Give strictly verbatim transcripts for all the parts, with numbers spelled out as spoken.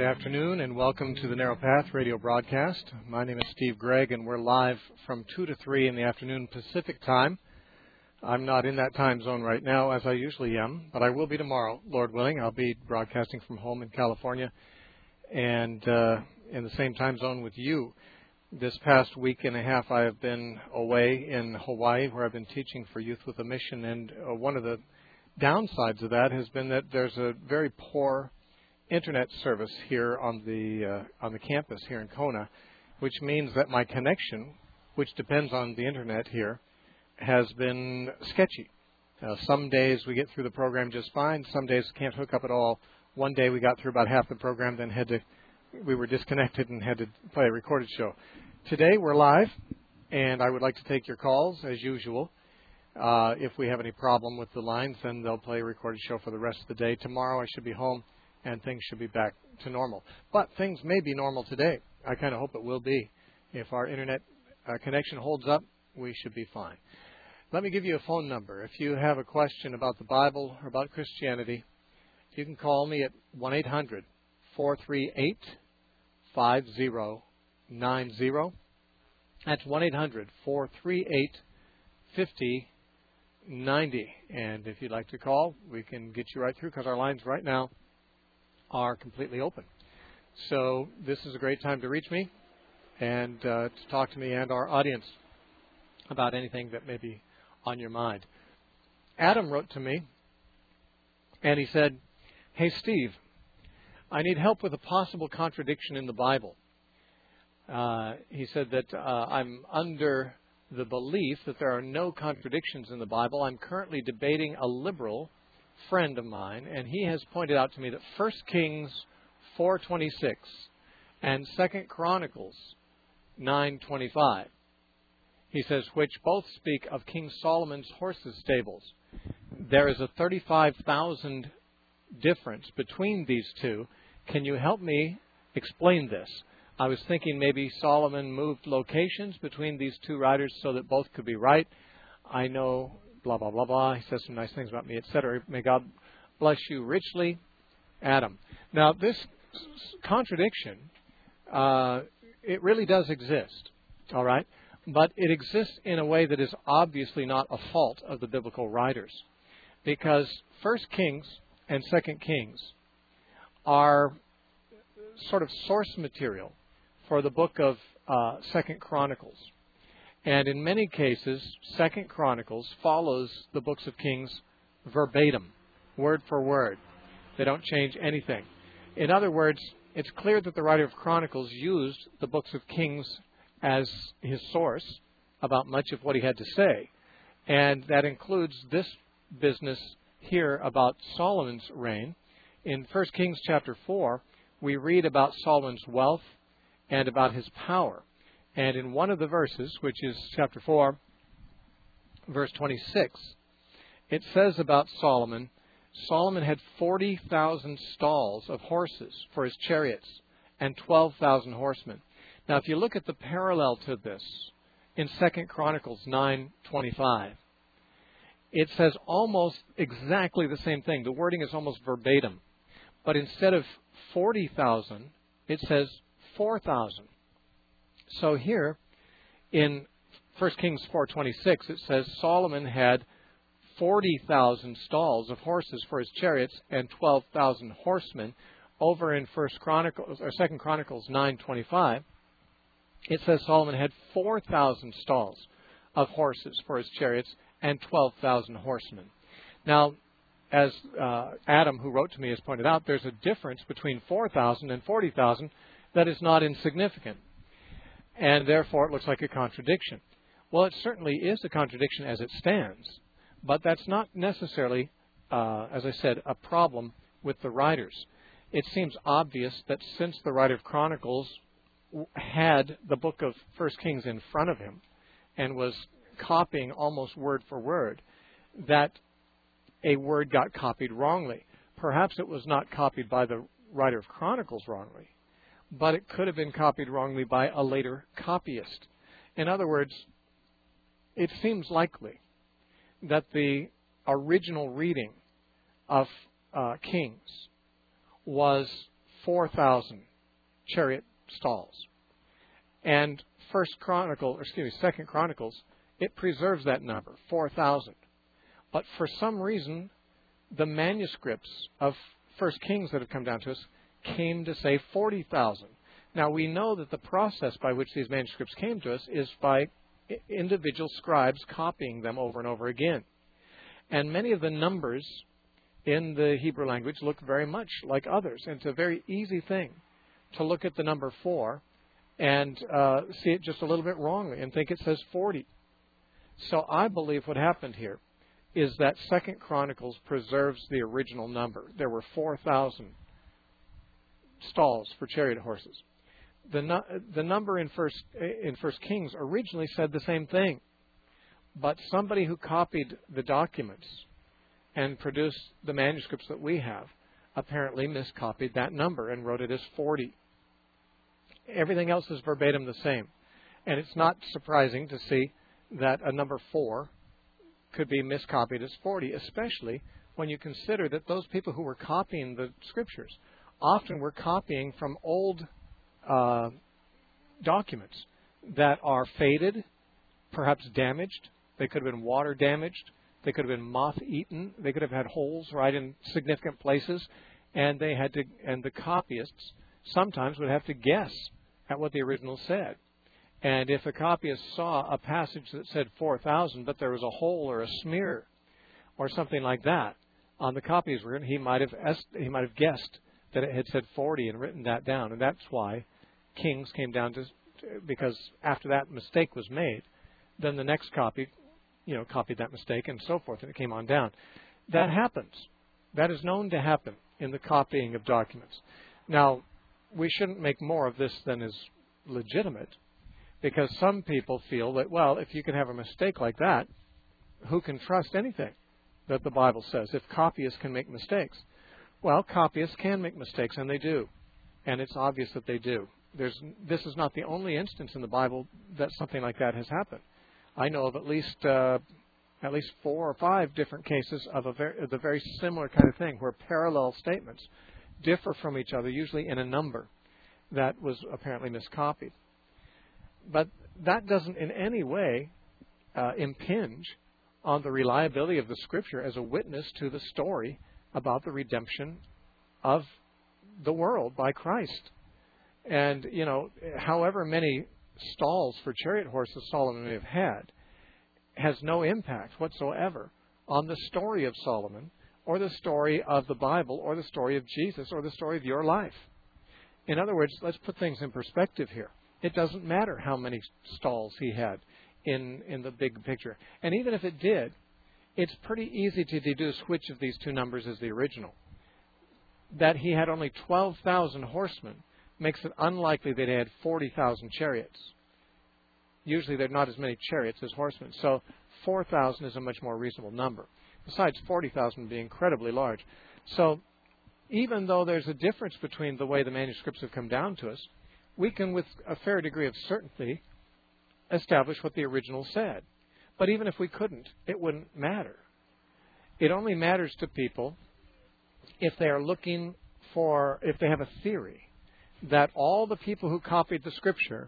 afternoon and welcome to the Narrow Path radio broadcast. My name is Steve Gregg and we're live from two to three in the afternoon Pacific time. I'm not in that time zone right now as I usually am, but I will be tomorrow, Lord willing. I'll be broadcasting from home in California and uh, in the same time zone with you. This past week and a half I have been away in Hawaii where I've been teaching for Youth with a Mission, and uh, one of the downsides of that has been that there's a very poor internet service here on the uh, on the campus here in Kona, which means that my connection, which depends on the internet here, has been sketchy. Uh, some days we get through the program just fine. Some days can't hook up at all. One day we got through about half the program, then had to we were disconnected and had to play a recorded show. Today we're live, and I would like to take your calls as usual. Uh, if we have any problem with the lines, then they'll play a recorded show for the rest of the day. Tomorrow I should be home, and things should be back to normal. But things may be normal today. I kind of hope it will be. If our internet uh, connection holds up, we should be fine. Let me give you a phone number. If you have a question about the Bible or about Christianity, you can call me at one eight hundred, four three eight, five zero nine zero. That's one eight hundred, four three eight, five zero nine zero. And if you'd like to call, we can get you right through because our lines right now are completely open. So this is a great time to reach me and uh, to talk to me and our audience about anything that may be on your mind. Adam wrote to me and he said, "Hey Steve, I need help with a possible contradiction in the Bible." Uh, he said that uh, I'm under the belief that there are no contradictions in the Bible. I'm currently debating a liberal friend of mine, and he has pointed out to me that First Kings four twenty-six and Second Chronicles nine twenty-five, he says, which both speak of King Solomon's horses' stables. There is a thirty-five thousand difference between these two. Can you help me explain this? I was thinking maybe Solomon moved locations between these two writers so that both could be right. I know blah, blah, blah, blah. He says some nice things about me, et cetera. May God bless you richly, Adam. Now, this contradiction, uh, it really does exist, all right? But it exists in a way that is obviously not a fault of the biblical writers, because First Kings and Second Kings are sort of source material for the book of uh, Second Chronicles. And in many cases, Second Chronicles follows the books of Kings verbatim, word for word. They don't change anything. In other words, it's clear that the writer of Chronicles used the books of Kings as his source about much of what he had to say. And that includes this business here about Solomon's reign. In First Kings chapter four, we read about Solomon's wealth and about his power. And in one of the verses, which is chapter four, verse twenty-six, it says about Solomon, Solomon had forty thousand stalls of horses for his chariots and twelve thousand horsemen. Now, if you look at the parallel to this in Second Chronicles nine twenty-five, it says almost exactly the same thing. The wording is almost verbatim. But instead of forty thousand, it says four thousand. So here in First Kings four twenty-six, it says Solomon had forty thousand stalls of horses for his chariots and twelve thousand horsemen. Over in First Chronicles or Second Chronicles nine twenty-five, it says Solomon had four thousand stalls of horses for his chariots and twelve thousand horsemen. Now, as uh, Adam, who wrote to me, has pointed out, there's a difference between four thousand and forty thousand that is not insignificant. And therefore, it looks like a contradiction. Well, it certainly is a contradiction as it stands. But that's not necessarily, uh, as I said, a problem with the writers. It seems obvious that since the writer of Chronicles had the book of First Kings in front of him and was copying almost word for word, that a word got copied wrongly. Perhaps it was not copied by the writer of Chronicles wrongly, but it could have been copied wrongly by a later copyist. In other words, it seems likely that the original reading of uh, Kings was four thousand chariot stalls. And First Chronicle, or excuse me, Second Chronicles, it preserves that number, four thousand. But for some reason, the manuscripts of First Kings that have come down to us came to say forty thousand. Now, we know that the process by which these manuscripts came to us is by individual scribes copying them over and over again. And many of the numbers in the Hebrew language look very much like others. And it's a very easy thing to look at the number four and uh, see it just a little bit wrongly and think it says forty. So I believe what happened here is that Second Chronicles preserves the original number. There were four thousand stalls for chariot horses. The nu- the number in First in First Kings originally said the same thing, but somebody who copied the documents and produced the manuscripts that we have apparently miscopied that number and wrote it as forty. Everything else is verbatim the same, and it's not surprising to see that a number four could be miscopied as forty, especially when you consider that those people who were copying the scriptures often were copying from old uh, documents that are faded, perhaps damaged. They could have been water damaged. They could have been moth-eaten. They could have had holes right in significant places, and they had to. And the copyists sometimes would have to guess at what the original said. And if a copyist saw a passage that said four thousand, but there was a hole or a smear or something like that on the copy he's written, he might have he might have guessed that it had said forty and written that down. And that's why Kings came down to, because after that mistake was made, then the next copy, you know, copied that mistake and so forth, and it came on down. That happens. That is known to happen in the copying of documents. Now, we shouldn't make more of this than is legitimate, because some people feel that, well, if you can have a mistake like that, who can trust anything that the Bible says if copyists can make mistakes? Well, copyists can make mistakes, and they do. And it's obvious that they do. There's, this is not the only instance in the Bible that something like that has happened. I know of at least uh, at least four or five different cases of a very, the very similar kind of thing, where parallel statements differ from each other, usually in a number that was apparently miscopied. But that doesn't in any way uh, impinge on the reliability of the Scripture as a witness to the story about the redemption of the world by Christ. And, you know, however many stalls for chariot horses Solomon may have had has no impact whatsoever on the story of Solomon or the story of the Bible or the story of Jesus or the story of your life. In other words, let's put things in perspective here. It doesn't matter how many stalls he had in, in the big picture. And even if it did, it's pretty easy to deduce which of these two numbers is the original. That he had only twelve thousand horsemen makes it unlikely that he had forty thousand chariots. Usually there are not as many chariots as horsemen. So four thousand is a much more reasonable number. Besides, forty thousand would be incredibly large. So even though there's a difference between the way the manuscripts have come down to us, we can, with a fair degree of certainty, establish what the original said. But even if we couldn't, it wouldn't matter. It only matters to people if they are looking for, if they have a theory that all the people who copied the Scripture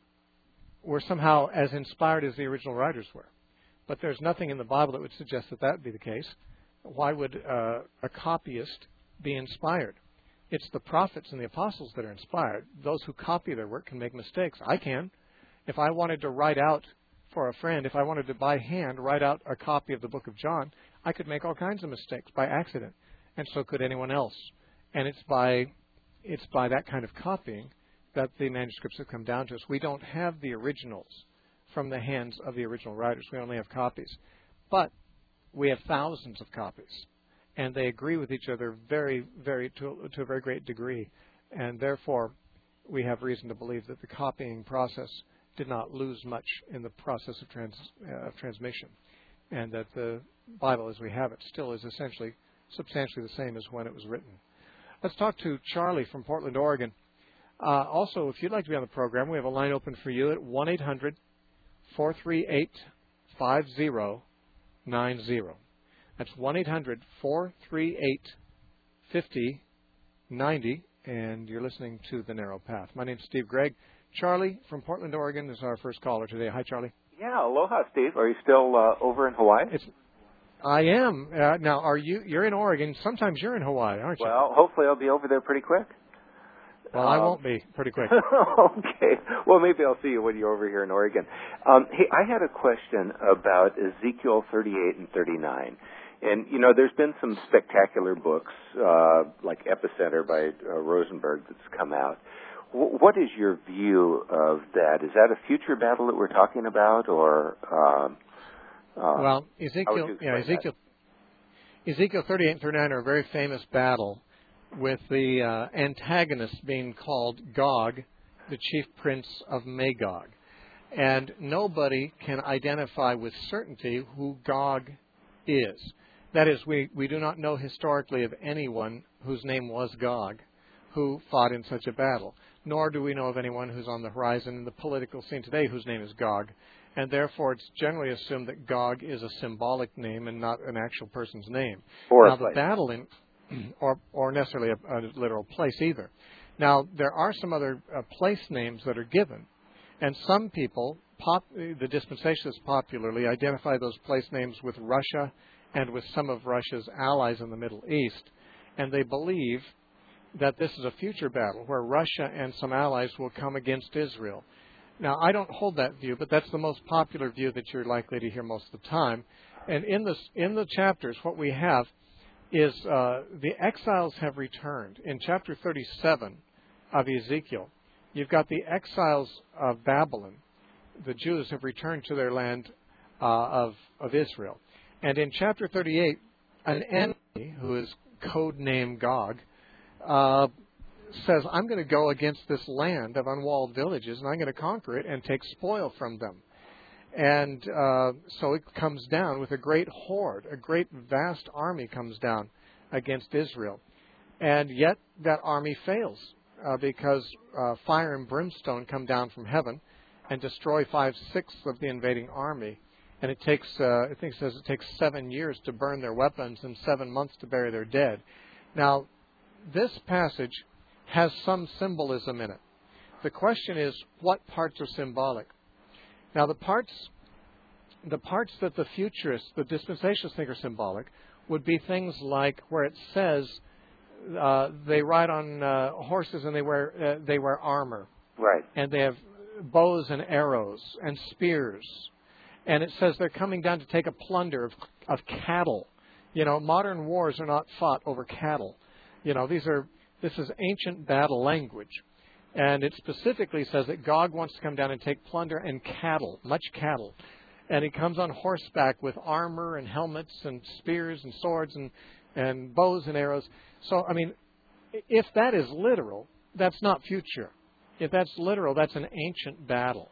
were somehow as inspired as the original writers were. But there's nothing in the Bible that would suggest that that would be the case. Why would uh, a copyist be inspired? It's the prophets and the apostles that are inspired. Those who copy their work can make mistakes. I can. If I wanted to write out for a friend, if I wanted to by hand write out a copy of the book of John, I could make all kinds of mistakes by accident. And so could anyone else. And it's by it's by that kind of copying that the manuscripts have come down to us. We don't have the originals from the hands of the original writers. We only have copies. But we have thousands of copies. And they agree with each other very, very to, to a very great degree. And therefore, we have reason to believe that the copying process did not lose much in the process of, trans, uh, of transmission. And that the Bible as we have it still is essentially substantially the same as when it was written. Let's talk to Charlie from Portland, Oregon. Uh, also, if you'd like to be on the program, we have a line open for you at one eight hundred four three eight five zero nine zero. That's one eight hundred four three eight five zero nine zero. and you're listening to The Narrow Path. My name's Steve Gregg. Charlie from Portland, Oregon is our first caller today. Hi, Charlie. Yeah, aloha, Steve. Are you still uh, over in Hawaii? It's, I am. Uh, now, are you, you're in Oregon. Sometimes you're in Hawaii, aren't you? Well, hopefully I'll be over there pretty quick. Well, um, I won't be pretty quick. Okay. Well, maybe I'll see you when you're over here in Oregon. Um, hey, I had a question about Ezekiel thirty-eight and thirty-nine. And, you know, there's been some spectacular books, uh, like Epicenter by uh, Rosenberg that's come out. W- what is your view of that? Is that a future battle that we're talking about, or... Um, uh, well, Ezekiel, yeah, Ezekiel, Ezekiel thirty-eight and thirty-nine are a very famous battle with the uh, antagonist being called Gog, the chief prince of Magog. And nobody can identify with certainty who Gog is. That is, we, we do not know historically of anyone whose name was Gog who fought in such a battle, nor do we know of anyone who's on the horizon in the political scene today whose name is Gog. And therefore, it's generally assumed that Gog is a symbolic name and not an actual person's name. Or now, the battle in... Or, or necessarily a, a literal place either. Now, there are some other uh, place names that are given, and some people, pop, the dispensationalists popularly, identify those place names with Russia and with some of Russia's allies in the Middle East, and they believe that this is a future battle where Russia and some allies will come against Israel. Now, I don't hold that view, but that's the most popular view that you're likely to hear most of the time. And in, this, in the chapters, what we have is uh, the exiles have returned. In chapter thirty-seven of Ezekiel, you've got the exiles of Babylon. The Jews have returned to their land uh, of, of Israel. And in chapter thirty-eight, an enemy, who is codenamed Gog, uh, says, I'm going to go against this land of unwalled villages, and I'm going to conquer it and take spoil from them. And uh, so it comes down with a great horde, a great vast army comes down against Israel. And yet that army fails uh, because uh, fire and brimstone come down from heaven and destroy five-sixths of the invading army. And it takes, uh, I think it says it takes seven years to burn their weapons and seven months to bury their dead. Now, this passage has some symbolism in it. The question is, what parts are symbolic? Now, the parts, the parts that the futurists, the dispensationalists think are symbolic, would be things like where it says uh, they ride on uh, horses and they wear uh, they wear armor, right? And they have bows and arrows and spears, and it says they're coming down to take a plunder of, of cattle. You know, modern wars are not fought over cattle. You know, these are this is ancient battle language. And it specifically says that Gog wants to come down and take plunder and cattle, much cattle. And he comes on horseback with armor and helmets and spears and swords and, and bows and arrows. So, I mean, if that is literal, that's not future. If that's literal, that's an ancient battle.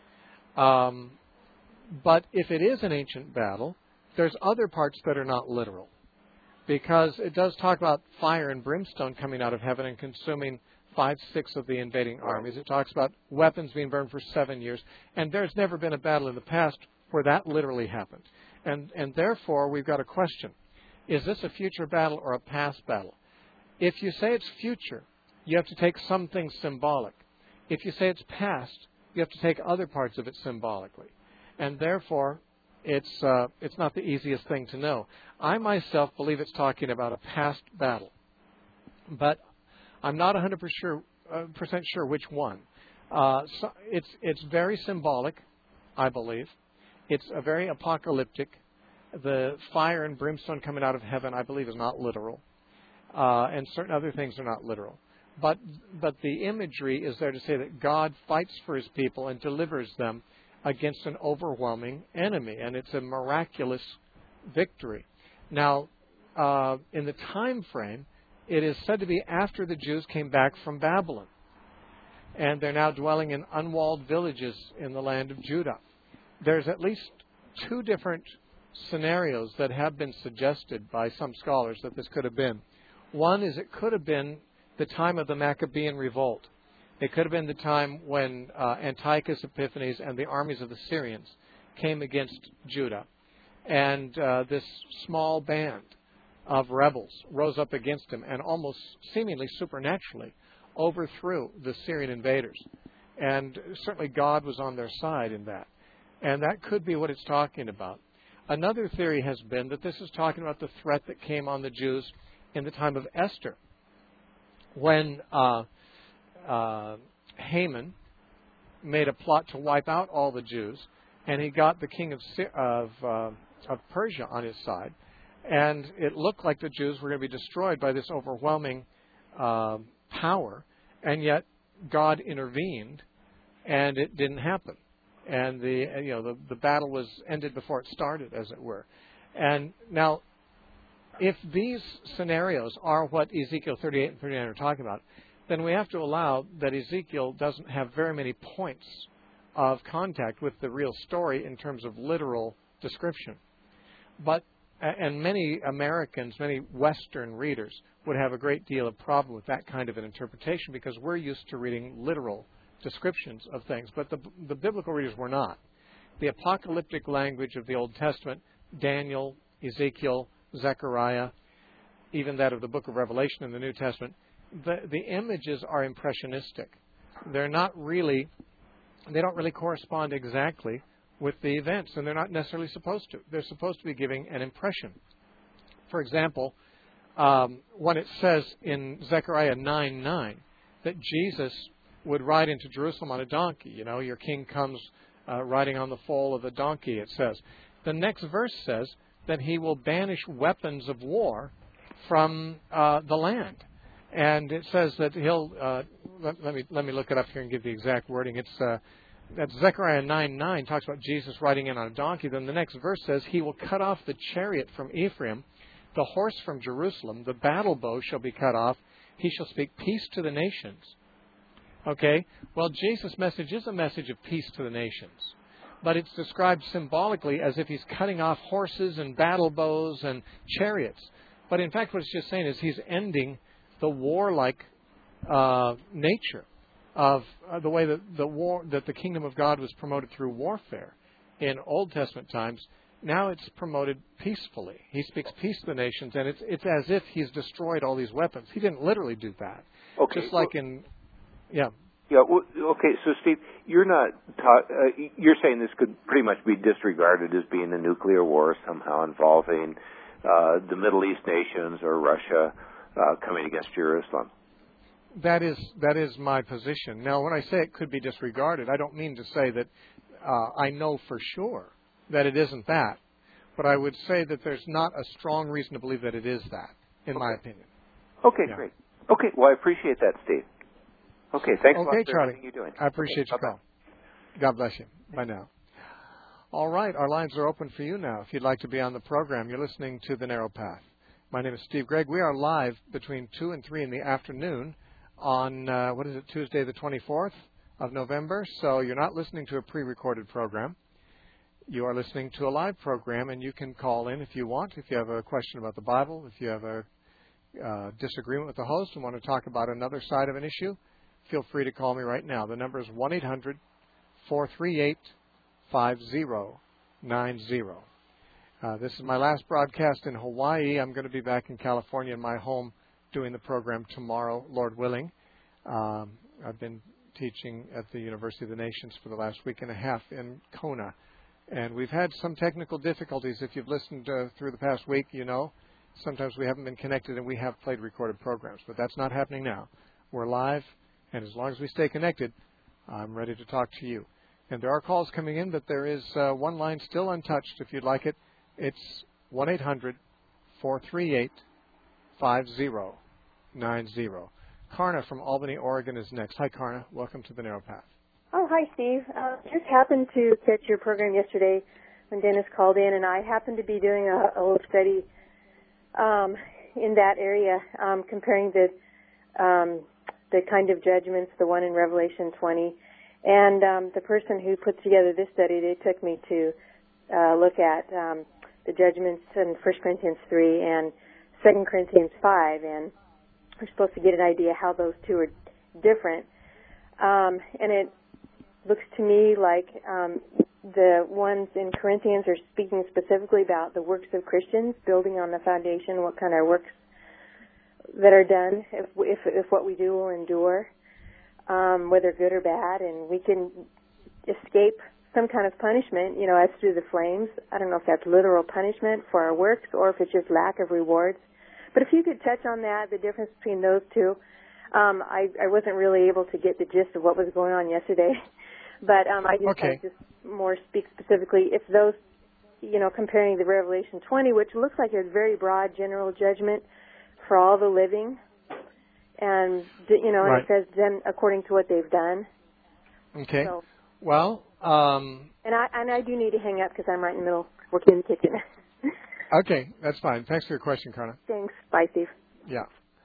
Um, but if it is an ancient battle, there's other parts that are not literal. Because it does talk about fire and brimstone coming out of heaven and consuming five-sixths of the invading armies. It talks about weapons being burned for seven years. And there's never been a battle in the past where that literally happened. And, and therefore, we've got a question. Is this a future battle or a past battle? If you say it's future, you have to take some things symbolic. If you say it's past, you have to take other parts of it symbolically. And therefore, it's, uh, it's not the easiest thing to know. I myself believe it's talking about a past battle. But I'm not one hundred percent sure, uh, percent sure which one. Uh, so it's it's very symbolic, I believe. It's a very apocalyptic. The fire and brimstone coming out of heaven, I believe, is not literal, uh, and certain other things are not literal. But but the imagery is there to say that God fights for His people and delivers them against an overwhelming enemy, and it's a miraculous victory. Now, uh, in the time frame, it is said to be after the Jews came back from Babylon. And they're now dwelling in unwalled villages in the land of Judah. There's at least two different scenarios that have been suggested by some scholars that this could have been. One is it could have been the time of the Maccabean revolt. It could have been the time when uh, Antiochus Epiphanes and the armies of the Syrians came against Judah. And uh, this small band of rebels rose up against him and almost seemingly supernaturally overthrew the Syrian invaders. And certainly God was on their side in that. And that could be what it's talking about. Another theory has been that this is talking about the threat that came on the Jews in the time of Esther, when uh, uh, Haman made a plot to wipe out all the Jews, and he got the king of of, uh, of Persia on his side, and it looked like the Jews were going to be destroyed by this overwhelming uh, power, and yet God intervened, and it didn't happen. And the you know the, the battle was ended before it started, as it were. And now, if these scenarios are what Ezekiel thirty-eight and thirty-nine are talking about, then we have to allow that Ezekiel doesn't have very many points of contact with the real story in terms of literal description. But and many Americans, many Western readers would have a great deal of problem with that kind of an interpretation because we're used to reading literal descriptions of things, but the, the biblical readers were not. The apocalyptic language of the Old Testament, Daniel, Ezekiel, Zechariah, even that of the book of Revelation in the New Testament, the, the images are impressionistic. They're not really, they don't really correspond exactly with the events, and they're not necessarily supposed to. They're supposed to be giving an impression. For example, um, when it says in Zechariah nine nine that Jesus would ride into Jerusalem on a donkey. You know, your king comes uh, riding on the foal of a donkey, it says. The next verse says that he will banish weapons of war from uh, the land. And it says that he'll, uh, let, let me let me look it up here and give the exact wording. It's uh, that Zechariah nine nine talks about Jesus riding in on a donkey. Then the next verse says he will cut off the chariot from Ephraim, the horse from Jerusalem, the battle bow shall be cut off. He shall speak peace to the nations. Okay, well, Jesus' message is a message of peace to the nations, but it's described symbolically as if he's cutting off horses and battle bows and chariots. But in fact, what it's just saying is he's ending the warlike uh, nature of uh, the way that the war that the kingdom of God was promoted through warfare in Old Testament times. Now it's promoted peacefully. He speaks peace to the nations, and it's it's as if he's destroyed all these weapons. He didn't literally do that. Okay, just like well, in yeah. Yeah. Well, okay. So, Steve, you're not ta- uh, you're saying this could pretty much be disregarded as being a nuclear war somehow involving uh, the Middle East nations or Russia uh, coming against Jerusalem. That is that is my position. Now, when I say it could be disregarded, I don't mean to say that uh, I know for sure that it isn't that, but I would say that there's not a strong reason to believe that it is that, in okay. my opinion. Okay, yeah. great. Okay, well, I appreciate that, Steve. Okay, thanks okay, a lot for Charlie. everything you're doing. I appreciate okay, your call. God bless you. Bye now. All right, our lines are open for you now. If you'd like to be on the program, you're listening to The Narrow Path. My name is Steve Gregg. We are live between two and three in the afternoon on, uh, what is it, Tuesday the twenty-fourth of November. So you're not listening to a pre-recorded program. You are listening to a live program, and you can call in if you want. If you have a question about the Bible, if you have a uh, disagreement with the host and want to talk about another side of an issue, feel free to call me right now. The number is one eight hundred four three eight five zero nine zero. Uh, this is my last broadcast in Hawaii. I'm going to be back in California in my home doing the program tomorrow, Lord willing. Um, I've been teaching at the University of the Nations for the last week and a half in Kona. And we've had some technical difficulties. If you've listened uh, through the past week, you know, sometimes we haven't been connected and we have played recorded programs. But that's not happening now. We're live, and as long as we stay connected, I'm ready to talk to you. And there are calls coming in, but there is uh, one line still untouched if you'd like it. It's one eight hundred four three eight five zero nine zero. Karna from Albany, Oregon is next. Hi, Karna. Welcome to The Narrow Path. Oh, hi, Steve. Uh, just happened to catch your program yesterday when Dennis called in, and I happened to be doing a, a little study um, in that area, um, comparing the um, the kind of judgments, the one in Revelation twenty, and um, the person who put together this study, they took me to uh, look at um, the judgments in First Corinthians three and Second Corinthians five, and we're supposed to get an idea how those two are different. Um, and it looks to me like um, the ones in Corinthians are speaking specifically about the works of Christians, building on the foundation, what kind of works that are done, if if, if what we do will endure. um, whether good or bad, and we can escape some kind of punishment, you know, as through the flames. I don't know if that's literal punishment for our works or if it's just lack of rewards. But if you could touch on that, the difference between those two. Um, I, I wasn't really able to get the gist of what was going on yesterday. But um, I just okay. I just more speak specifically if those, you know, comparing the Revelation twenty, which looks like a very broad general judgment for all the living, and, you know, right. and it says then according to what they've done. Okay. So, well, um, and I and I do need to hang up because I'm right in the middle working in the kitchen. okay, that's fine. Thanks for your question, Karna. Thanks. Bye, Steve. Yeah.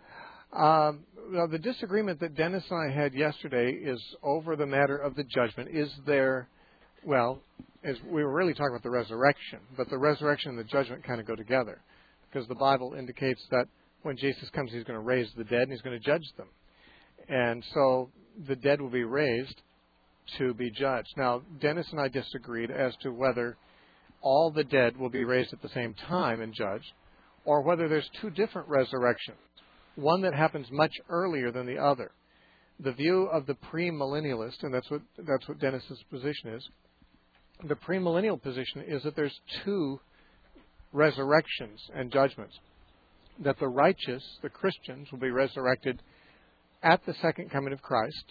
Um, well, the disagreement that Dennis and I had yesterday is over the matter of the judgment. Is there, well, as we were really talking about the resurrection, but the resurrection and the judgment kind of go together because the Bible indicates that when Jesus comes, he's going to raise the dead and he's going to judge them. And so the dead will be raised to be judged. Now, Dennis and I disagreed as to whether all the dead will be raised at the same time and judged, or whether there's two different resurrections, one that happens much earlier than the other. The view of the premillennialist, and that's what that's what Dennis's position is, the premillennial position is that there's two resurrections and judgments, that the righteous, the Christians, will be resurrected at the second coming of Christ,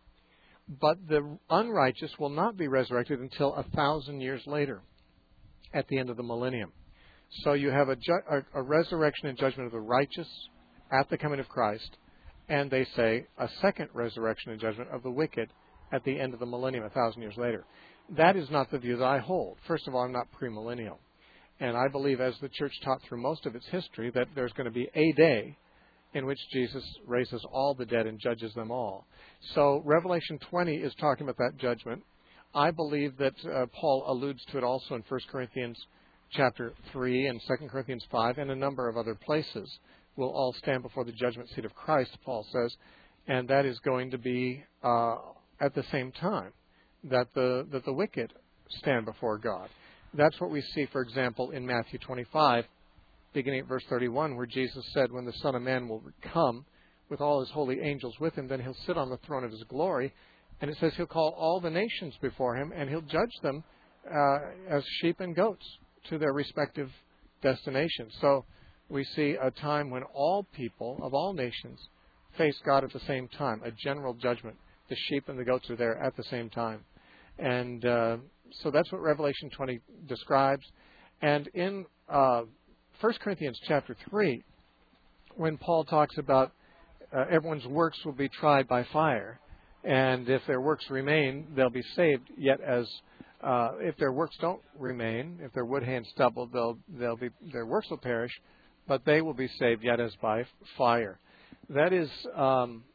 but the unrighteous will not be resurrected until a thousand years later, at the end of the millennium. So you have a, ju- a, a resurrection and judgment of the righteous at the coming of Christ, and they say a second resurrection and judgment of the wicked at the end of the millennium, a thousand years later. That is not the view that I hold. First of all, I'm not premillennial. And I believe, as the church taught through most of its history, that there's going to be a day in which Jesus raises all the dead and judges them all. So Revelation twenty is talking about that judgment. I believe that uh, Paul alludes to it also in First Corinthians chapter three and Second Corinthians five and a number of other places. We'll all stand before the judgment seat of Christ, Paul says, and that is going to be uh, at the same time that the that the wicked stand before God. That's what we see, for example, in Matthew twenty-five, beginning at verse thirty-one, where Jesus said, when the Son of Man will come with all his holy angels with him, then he'll sit on the throne of his glory. And it says he'll call all the nations before him, and he'll judge them uh, as sheep and goats to their respective destinations. So we see a time when all people of all nations face God at the same time, a general judgment. The sheep and the goats are there at the same time. And uh, so that's what Revelation twenty describes. And in uh, First Corinthians chapter three, when Paul talks about uh, everyone's works will be tried by fire, and if their works remain, they'll be saved. Yet, as uh, if their works don't remain, if their wood, hay, and stubble, they'll they'll be their works will perish, but they will be saved yet as by fire. That is um,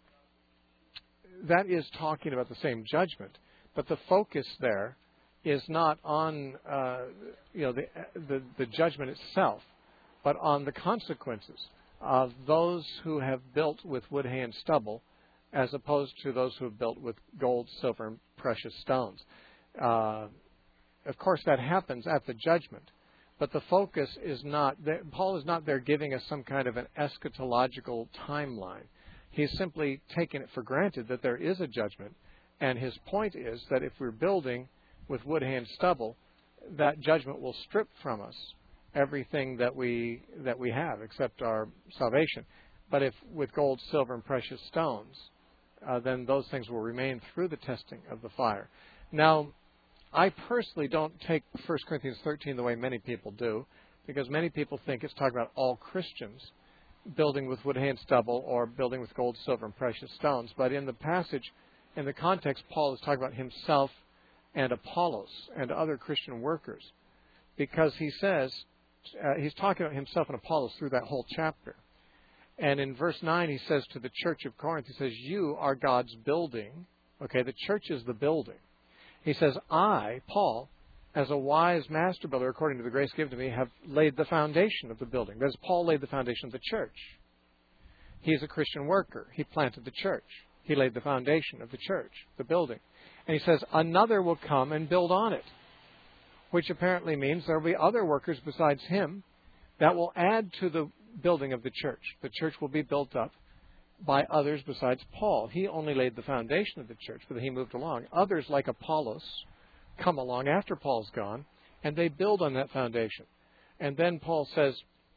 that is talking about the same judgment, but the focus there is not on uh, you know the, the the judgment itself, but on the consequences of those who have built with wood, hay, and stubble, as opposed to those who have built with gold, silver, and precious stones. Uh, of course, that happens at the judgment, but the focus is not, Paul is not there giving us some kind of an eschatological timeline. He's simply taken it for granted that there is a judgment, and his point is that if we're building with wood, hay, and stubble, that judgment will strip from us everything that we that we have except our salvation. But if with gold, silver, and precious stones, uh, then those things will remain through the testing of the fire. Now, I personally don't take First Corinthians thirteen the way many people do, because many people think it's talking about all Christians building with wood, hay, and stubble, or building with gold, silver, and precious stones. But in the passage, in the context, Paul is talking about himself and Apollos and other Christian workers, because he says, uh, he's talking about himself and Apollos through that whole chapter. And in verse nine, he says to the church of Corinth, he says, you are God's building. Okay, the church is the building. He says, I, Paul, as a wise master builder, according to the grace given to me, have laid the foundation of the building. That is, Paul laid the foundation of the church. He's a Christian worker. He planted the church. He laid the foundation of the church, the building. And he says, another will come and build on it, which apparently means there will be other workers besides him that will add to the building of the church. The church will be built up, by others besides Paul. He only laid the foundation of the church, but he moved along. Others, like Apollos, come along after Paul's gone, and they build on that foundation. And then Paul says,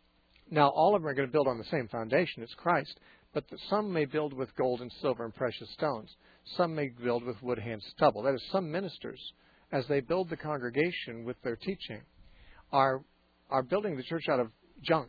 now all of them are going to build on the same foundation. It's Christ. But some may build with gold and silver and precious stones. Some may build with wood, hay, and stubble. That is, some ministers, as they build the congregation with their teaching, are are building the church out of junk.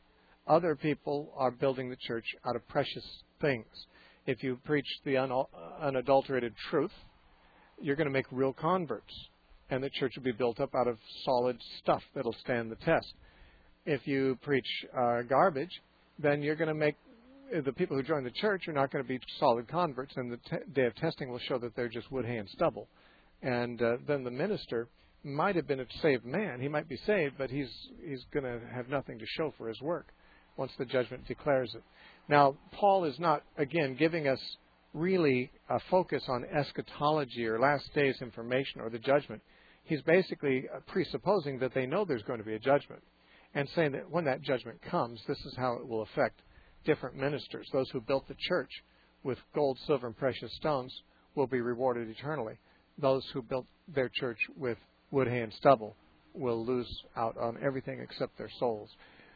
Other people are building the church out of precious things. If you preach the un- unadulterated truth, you're going to make real converts, and the church will be built up out of solid stuff that'll stand the test. If you preach uh, garbage, then you're going to make the people who join the church are not going to be solid converts, and the te- day of testing will show that they're just wood, hay, and stubble. And uh, then the minister might have been a saved man. He might be saved, but he's he's going to have nothing to show for his work once the judgment declares it. Now, Paul is not, again, giving us really a focus on eschatology or last days information or the judgment. He's basically presupposing that they know there's going to be a judgment and saying that when that judgment comes, this is how it will affect different ministers. Those who built the church with gold, silver, and precious stones will be rewarded eternally. Those who built their church with wood, hay, and stubble will lose out on everything except their souls.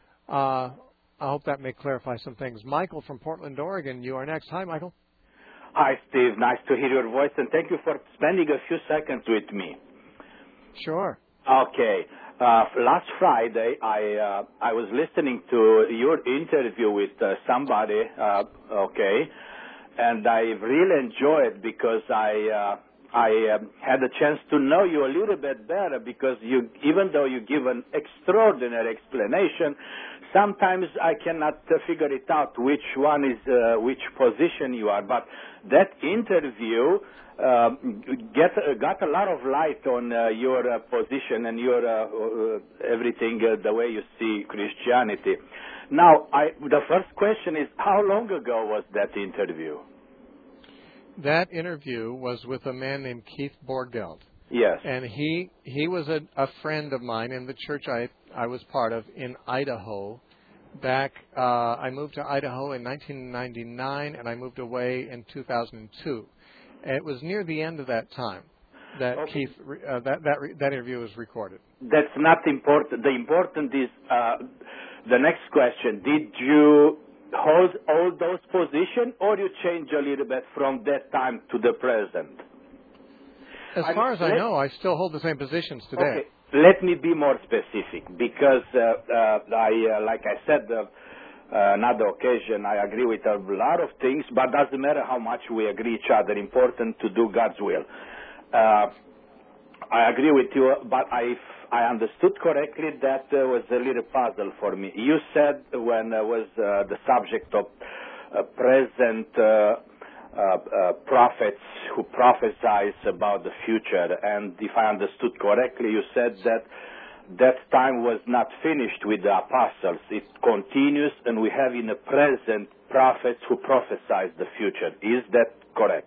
Uh, I hope that may clarify some things. Michael from Portland, Oregon, you are next. Hi, Michael. Hi, Steve. Nice to hear your voice, and thank you for spending a few seconds with me. Sure. Okay. Uh, last Friday, I uh, I was listening to your interview with uh, somebody, uh, okay, and I really enjoyed because I... Uh, I um, had a chance to know you a little bit better because you, even though you give an extraordinary explanation, sometimes I cannot uh, figure it out which one is uh, which position you are. But that interview uh, get uh, got a lot of light on uh, your uh, position and your uh, uh, everything uh, the way you see Christianity. Now, I, the first question is, how long ago was that interview? That interview was with a man named Keith Borgeld. Yes. And he he was a, a friend of mine in the church I I was part of in Idaho. Back, uh, I moved to Idaho in nineteen ninety-nine, and I moved away in two thousand two. And it was near the end of that time that okay. Keith uh, that that re, that interview was recorded. That's not important. The important is uh, the next question. Did you hold all those positions, or you change a little bit from that time to the present? As I, far as let, I know, I still hold the same positions today. Okay, let me be more specific, because uh, uh, I, uh, like I said, uh, uh, another occasion, I agree with a lot of things, but doesn't matter how much we agree each other. Important to do God's will. Uh, I agree with you, but I, I understood correctly that uh, was a little puzzle for me. You said when uh, was uh, the subject of uh, present uh, uh, uh, prophets who prophesies about the future, and if I understood correctly, you said that that time was not finished with the apostles. It continues, and we have in the present prophets who prophesize the future. Is that correct?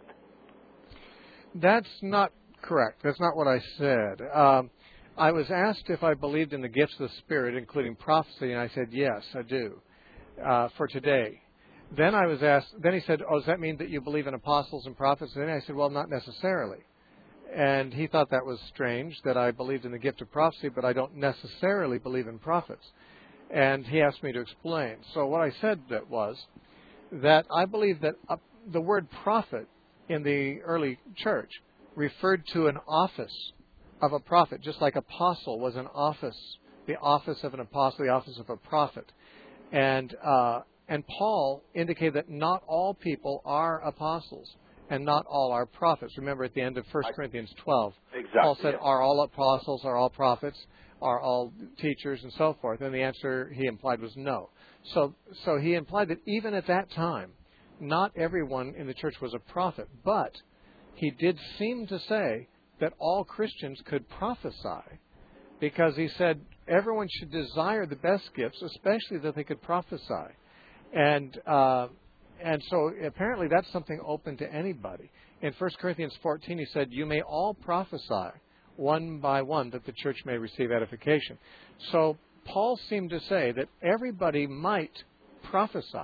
That's not correct. That's not what I said. Um, I was asked if I believed in the gifts of the Spirit, including prophecy, and I said, yes, I do, uh, for today. Then I was asked, then he said, oh, does that mean that you believe in apostles and prophets? And I said, well, not necessarily. And he thought that was strange, that I believed in the gift of prophecy, but I don't necessarily believe in prophets. And he asked me to explain. So what I said that was that I believe that uh, the word prophet in the early church referred to an office of a prophet, just like apostle was an office, the office of an apostle, the office of a prophet. And uh, and Paul indicated that not all people are apostles and not all are prophets. Remember at the end of First Corinthians twelve, exactly, Paul said, yes. Are all apostles, are all prophets, are all teachers, and so forth? And the answer he implied was no. So, so he implied that even at that time, not everyone in the church was a prophet, but he did seem to say that all Christians could prophesy, because he said everyone should desire the best gifts, especially that they could prophesy. And uh, and so apparently that's something open to anybody. In First Corinthians fourteen, he said, you may all prophesy one by one, that the church may receive edification. So Paul seemed to say that everybody might prophesy,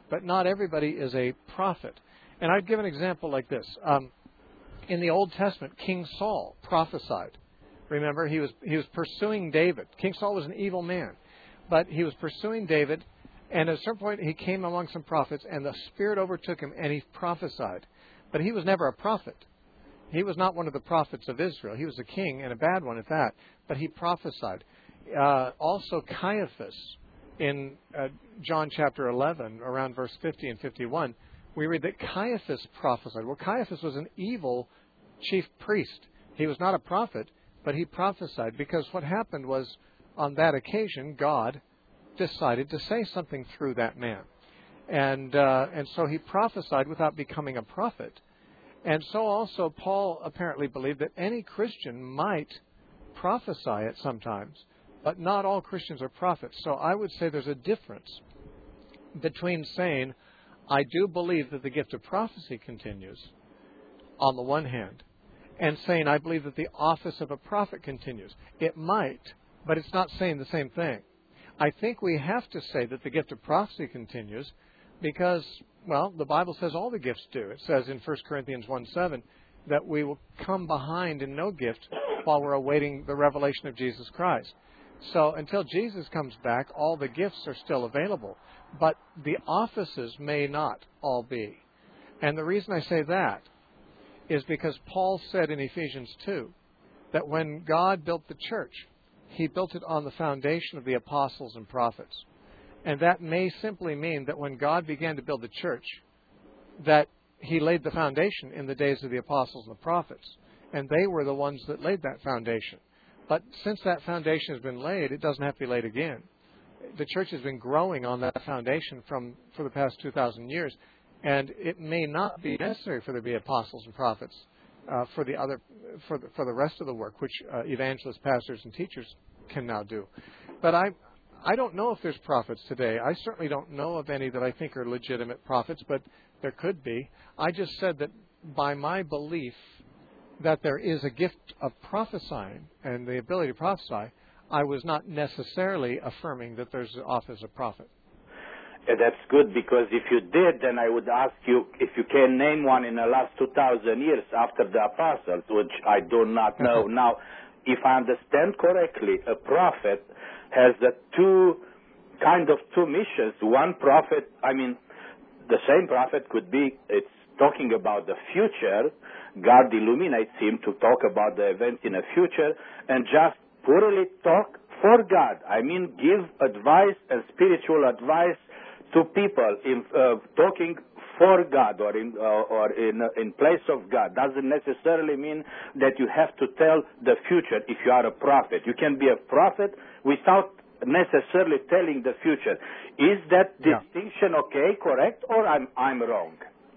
but not everybody is a prophet. And I'd give an example like this. Um, in the Old Testament, King Saul prophesied. Remember, he was he was pursuing David. King Saul was an evil man, but he was pursuing David, and at a certain point he came among some prophets, and the Spirit overtook him, and he prophesied. But he was never a prophet. He was not one of the prophets of Israel. He was a king, and a bad one at that, but he prophesied. Uh, also, Caiaphas, in uh, John chapter eleven, around verse fifty and fifty-one, we read that Caiaphas prophesied. Well, Caiaphas was an evil chief priest. He was not a prophet, but he prophesied, because what happened was, on that occasion, God decided to say something through that man. And uh, and so he prophesied without becoming a prophet. And so also Paul apparently believed that any Christian might prophesy at sometimes, but not all Christians are prophets. So I would say there's a difference between saying, I do believe that the gift of prophecy continues, on the one hand, and saying, I believe that the office of a prophet continues. It might, but it's not saying the same thing. I think we have to say that the gift of prophecy continues because, well, the Bible says all the gifts do. It says in First Corinthians one seven that we will come behind in no gift while we're awaiting the revelation of Jesus Christ. So until Jesus comes back, all the gifts are still available, but the offices may not all be. And the reason I say that is because Paul said in Ephesians two that when God built the church, he built it on the foundation of the apostles and prophets. And that may simply mean that when God began to build the church, that he laid the foundation in the days of the apostles and the prophets. And they were the ones that laid that foundation. But since that foundation has been laid, it doesn't have to be laid again. The church has been growing on that foundation from for the past two thousand years. And it may not be necessary for there to be apostles and prophets uh, for the other for the, for the rest of the work, which uh, evangelists, pastors, and teachers can now do. But I I don't know if there's prophets today. I certainly don't know of any that I think are legitimate prophets, but there could be. I just said that by my belief that there is a gift of prophesying and the ability to prophesy, I was not necessarily affirming that there's the office of prophet. Yeah, that's good, because if you did, then I would ask you if you can name one in the last two thousand years after the apostles, which I do not know. Now, if I understand correctly, a prophet has the two, kind of two missions. One prophet, I mean, the same prophet could be, it's talking about the future. God illuminates him to talk about the event in the future, and just purely talk for God. I mean, give advice and spiritual advice to people in uh, talking for God or in uh, or in uh, in place of God. Doesn't necessarily mean that you have to tell the future if you are a prophet. You can be a prophet without necessarily telling the future. Is that Yeah. distinction okay, correct, or I'm I'm wrong?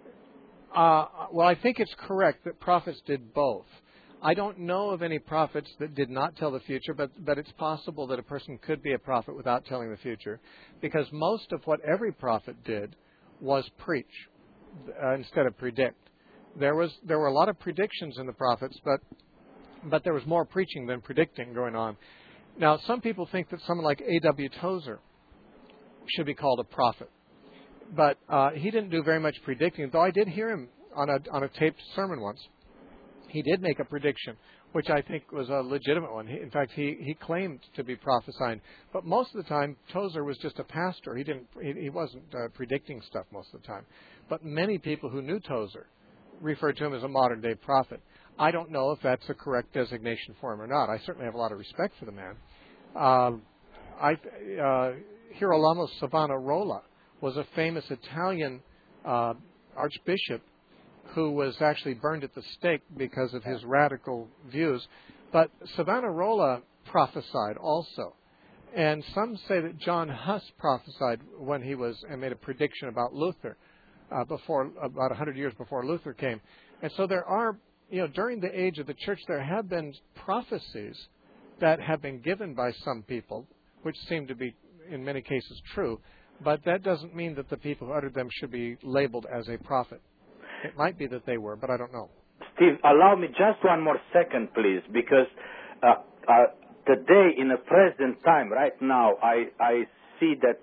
Uh, well, I think it's correct that prophets did both. I don't know of any prophets that did not tell the future, but, but it's possible that a person could be a prophet without telling the future, because most of what every prophet did was preach uh, instead of predict. There was there were a lot of predictions in the prophets, but but there was more preaching than predicting going on. Now, some people think that someone like A W Tozer should be called a prophet, but uh, he didn't do very much predicting, though I did hear him on a on a taped sermon once. He did make a prediction, which I think was a legitimate one. He, in fact, he, he claimed to be prophesying. But most of the time, Tozer was just a pastor. He didn't he, he wasn't uh, predicting stuff most of the time. But many people who knew Tozer referred to him as a modern-day prophet. I don't know if that's a correct designation for him or not. I certainly have a lot of respect for the man. Um, I, uh, Girolamo Savonarola was a famous Italian uh, archbishop who was actually burned at the stake because of his radical views. But Savonarola prophesied also. And some say that John Huss prophesied when he was, and made a prediction about Luther, uh, before, about one hundred years before Luther came. And so there are, you know, during the age of the church, there have been prophecies that have been given by some people, which seem to be, in many cases, true. But that doesn't mean that the people who uttered them should be labeled as a prophet. It might be that they were, but I don't know. Steve, allow me just one more second, please, because uh, uh, today, in the present time, right now, I, I see that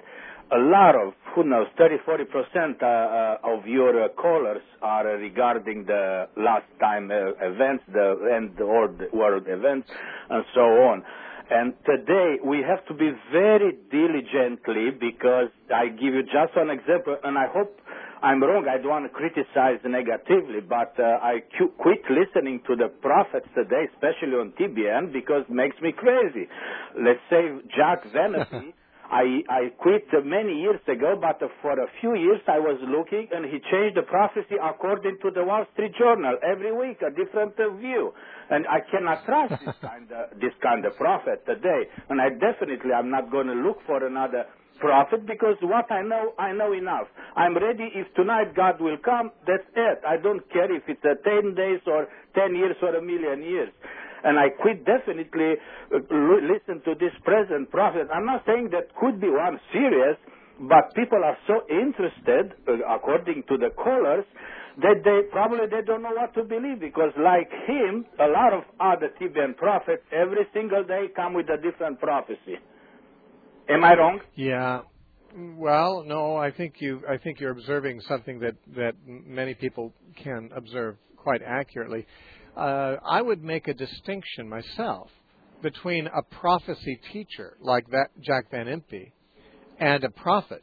a lot of, who knows, thirty, forty percent uh, uh, of your uh, callers are uh, regarding the last time uh, events, the end or the world events, and so on. And today we have to be very diligently, because I give you just one example, and I hope I'm wrong. I don't want to criticize negatively, but uh, I qu- quit listening to the prophets today, especially on T B N, because it makes me crazy. Let's say Jack Venable. I, I quit many years ago, but for a few years I was looking, and he changed the prophecy according to the Wall Street Journal every week, a different uh, view. And I cannot trust this kind of this kind of prophet today. And I definitely am not going to look for another prophet, because what I know, I know enough. I'm ready. If tonight God will come, that's it. I don't care if it's uh, ten days or ten years or a million years. And I quit definitely uh, listen to this present prophet. I'm not saying that could be one serious, but people are so interested, uh, according to the callers, that they probably they don't know what to believe, because like him, a lot of other T B N prophets every single day come with a different prophecy. Am I wrong? Yeah. Well, no, I think you I think you're observing something that, that many people can observe quite accurately. Uh, I would make a distinction myself between a prophecy teacher like that Jack Van Impe and a prophet.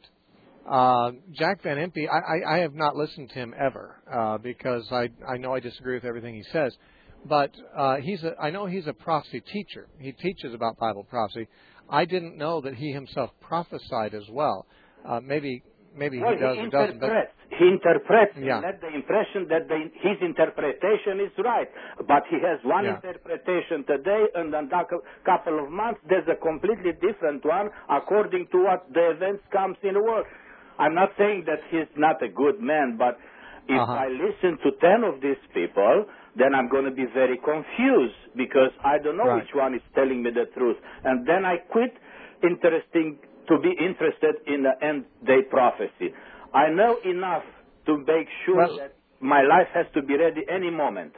Uh, Jack Van Impe, I, I, I have not listened to him ever uh, because I, I know I disagree with everything he says. But uh, he's a, I know he's a prophecy teacher. He teaches about Bible prophecy. I didn't know that he himself prophesied as well. Uh, maybe maybe well, he does he or doesn't. But he interprets yeah. and let the impression that the, his interpretation is right. But he has one yeah. interpretation today, and in a couple of months there's a completely different one according to what the events comes in the world. I'm not saying that he's not a good man, but if uh-huh. I listen to ten of these people, then I'm going to be very confused, because I don't know right. which one is telling me the truth. And then I quit interesting to be interested in the end-day prophecy. I know enough to make sure well, that my life has to be ready any moment.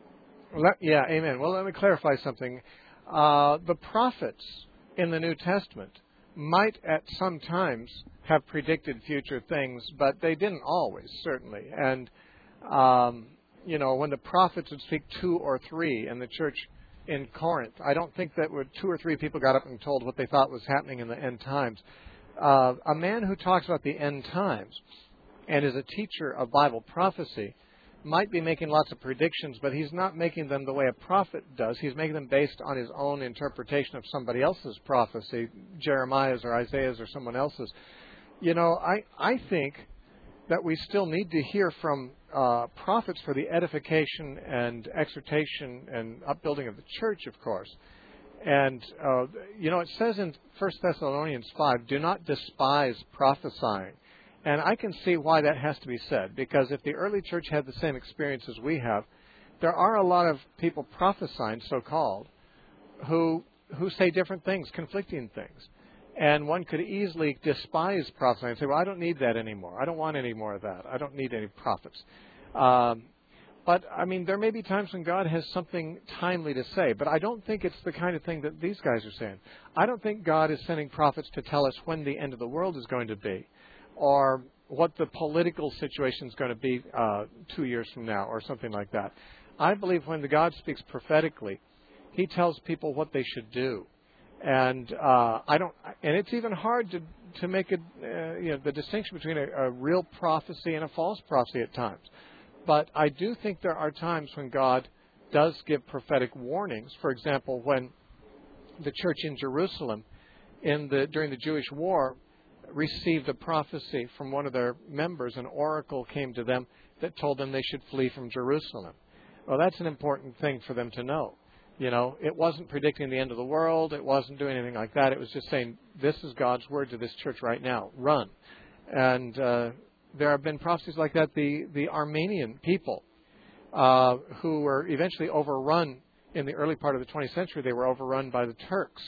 Let, yeah, amen. Well, let me clarify something. Uh, the prophets in the New Testament might at some times have predicted future things, but they didn't always, certainly. And, um, you know, when the prophets would speak two or three in the church in Corinth, I don't think that when two or three people got up and told what they thought was happening in the end times. Uh, a man who talks about the end times and is a teacher of Bible prophecy might be making lots of predictions, but he's not making them the way a prophet does. He's making them based on his own interpretation of somebody else's prophecy, Jeremiah's or Isaiah's or someone else's. You know, I, I think that we still need to hear from uh, prophets for the edification and exhortation and upbuilding of the church, of course. And, uh, you know, it says in First Thessalonians five, do not despise prophesying. And I can see why that has to be said, because if the early church had the same experience as we have, there are a lot of people prophesying, so-called, who who say different things, conflicting things. And one could easily despise prophesying and say, well, I don't need that anymore. I don't want any more of that. I don't need any prophets. Um, but, I mean, there may be times when God has something timely to say, but I don't think it's the kind of thing that these guys are saying. I don't think God is sending prophets to tell us when the end of the world is going to be, or what the political situation is going to be uh, two years from now, or something like that. I believe when the God speaks prophetically, He tells people what they should do. And uh, I don't, and it's even hard to to make a, uh, you know, the distinction between a, a real prophecy and a false prophecy at times. But I do think there are times when God does give prophetic warnings. For example, when the church in Jerusalem, in the during the Jewish war, received a prophecy from one of their members, an oracle came to them that told them they should flee from Jerusalem. Well, that's an important thing for them to know. You know, it wasn't predicting the end of the world. It wasn't doing anything like that. It was just saying, this is God's word to this church right now. Run. And uh, there have been prophecies like that. The, the Armenian people uh, who were eventually overrun in the early part of the twentieth century, they were overrun by the Turks.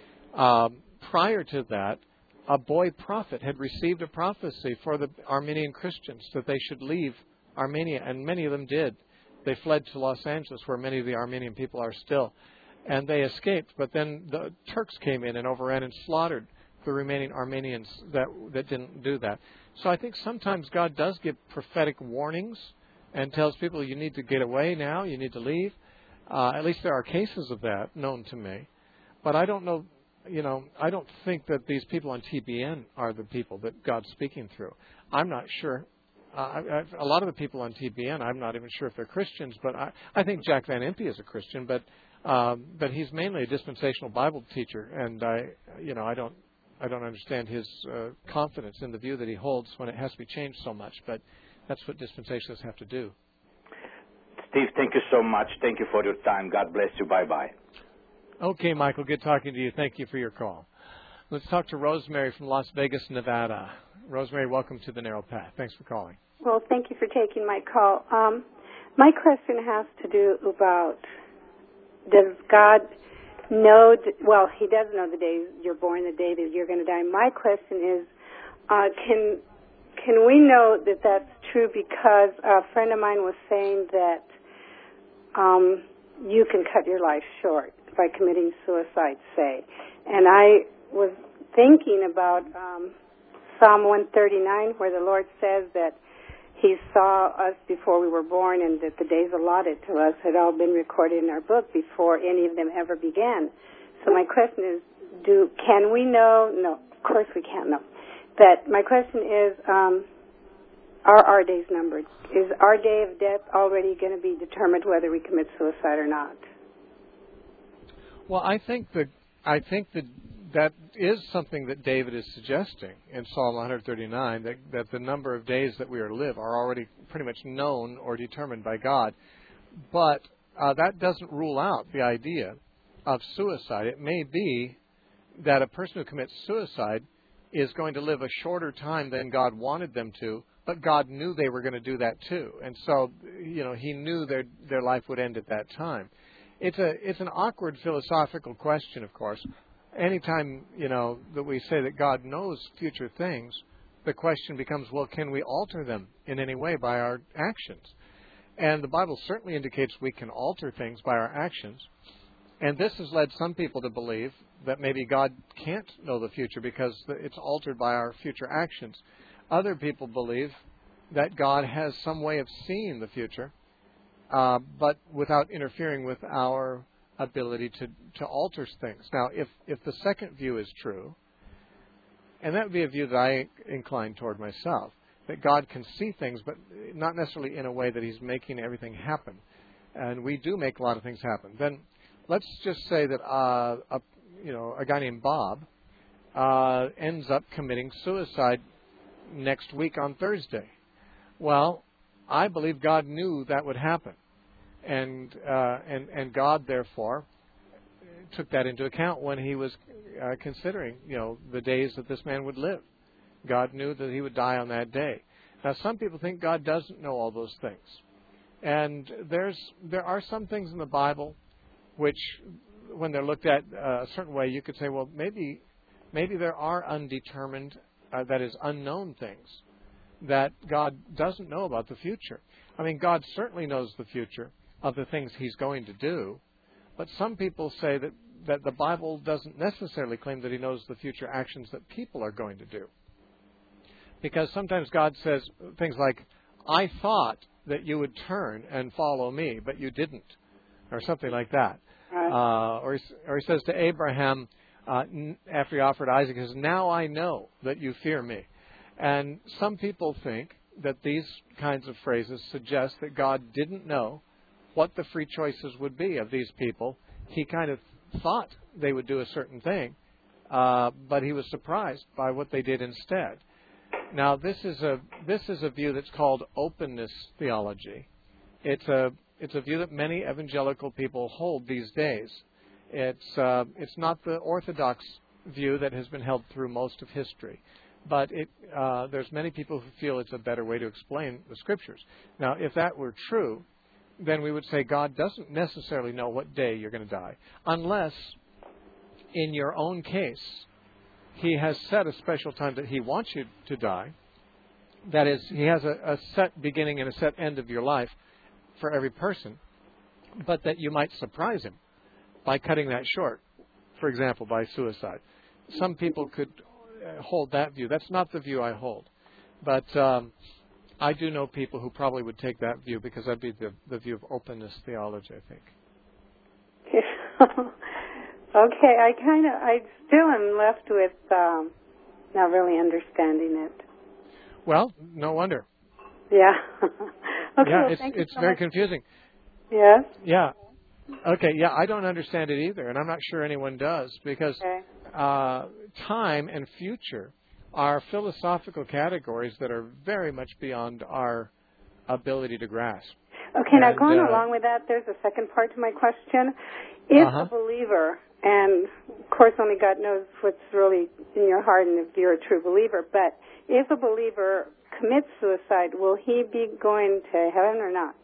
Um, prior to that, a boy prophet had received a prophecy for the Armenian Christians that they should leave Armenia, and many of them did. They fled to Los Angeles, where many of the Armenian people are still, and they escaped. But then the Turks came in and overran and slaughtered the remaining Armenians that that didn't do that. So I think sometimes God does give prophetic warnings and tells people you need to get away now, you need to leave. Uh, at least there are cases of that known to me. But I don't know, you know, I don't think that these people on T B N are the people that God's speaking through. I'm not sure. Uh, I, I, a lot of the people on T B N, I'm not even sure if they're Christians, but I, I think Jack Van Impe is a Christian, but um, but he's mainly a dispensational Bible teacher, and I, you know, I don't, I don't understand his uh, confidence in the view that he holds when it has to be changed so much. But that's what dispensationalists have to do. Steve, thank you so much. Thank you for your time. God bless you. Bye bye. Okay, Michael, good talking to you. Thank you for your call. Let's talk to Rosemary from Las Vegas, Nevada. Rosemary, welcome to the Narrow Path. Thanks for calling. Well, thank you for taking my call. Um, my question has to do about, does God know, well, he does know the day you're born, the day that you're going to die. My question is, uh, can can we know that that's true? Because a friend of mine was saying that um, you can cut your life short by committing suicide, say. And I was thinking about um, Psalm one thirty-nine, where the Lord says that he saw us before we were born and that the days allotted to us had all been recorded in our book before any of them ever began. So my question is, do can we know? No, of course we can't know. But my question is, um, are our days numbered? Is our day of death already going to be determined whether we commit suicide or not? Well, I think that I think that that is something that David is suggesting in Psalm one thirty-nine, that, that the number of days that we are to live are already pretty much known or determined by God. But uh, that doesn't rule out the idea of suicide. It may be that a person who commits suicide is going to live a shorter time than God wanted them to, but God knew they were going to do that too. And so, you know, he knew their their life would end at that time. It's a it's an awkward philosophical question, of course. Anytime, you know, that we say that God knows future things, the question becomes, well, can we alter them in any way by our actions? And the Bible certainly indicates we can alter things by our actions. And this has led some people to believe that maybe God can't know the future because it's altered by our future actions. Other people believe that God has some way of seeing the future, uh, but without interfering with our ability to, to alter things. Now, if, if the second view is true, and that would be a view that I incline toward myself, that God can see things, but not necessarily in a way that he's making everything happen. And we do make a lot of things happen. Then let's just say that uh, a, you know, a guy named Bob uh, ends up committing suicide next week on Thursday. Well, I believe God knew that would happen. And uh, and and God, therefore, took that into account when he was uh, considering, you know, the days that this man would live. God knew that he would die on that day. Now, some people think God doesn't know all those things, and there's there are some things in the Bible which, when they're looked at uh, a certain way, you could say, well, maybe maybe there are undetermined, uh, that is, unknown things that God doesn't know about the future. I mean, God certainly knows the future of the things he's going to do, but some people say that, that the Bible doesn't necessarily claim that he knows the future actions that people are going to do. Because sometimes God says things like, I thought that you would turn and follow me, but you didn't, or something like that. Right. Uh, or, he, or he says to Abraham, uh, after he offered Isaac, he says, now I know that you fear me. And some people think that these kinds of phrases suggest that God didn't know what the free choices would be of these people. He kind of thought they would do a certain thing, uh, but he was surprised by what they did instead. Now, this is a this is a view that's called openness theology. It's a it's a view that many evangelical people hold these days. It's uh, it's not the orthodox view that has been held through most of history. But it, uh, there's many people who feel it's a better way to explain the Scriptures. Now, if that were true, then we would say God doesn't necessarily know what day you're going to die, unless, in your own case, he has set a special time that he wants you to die. That is, he has a, a set beginning and a set end of your life for every person, but that you might surprise him by cutting that short, for example, by suicide. Some people could hold that view. That's not the view I hold. But um, I do know people who probably would take that view because that'd be the, the view of openness theology, I think. Okay, I kind of, I still am left with um, not really understanding it. Well, no wonder. Yeah. Okay, yeah, well, it's thank you it's so very much. confusing. Yes? Yeah. Okay, yeah, I don't understand it either, and I'm not sure anyone does, because Okay. uh, time and future are philosophical categories that are very much beyond our ability to grasp. Okay, and, now going uh, along with that, there's a second part to my question. If uh-huh. a believer, and of course only God knows what's really in your heart and if you're a true believer, but if a believer commits suicide, will he be going to heaven or not?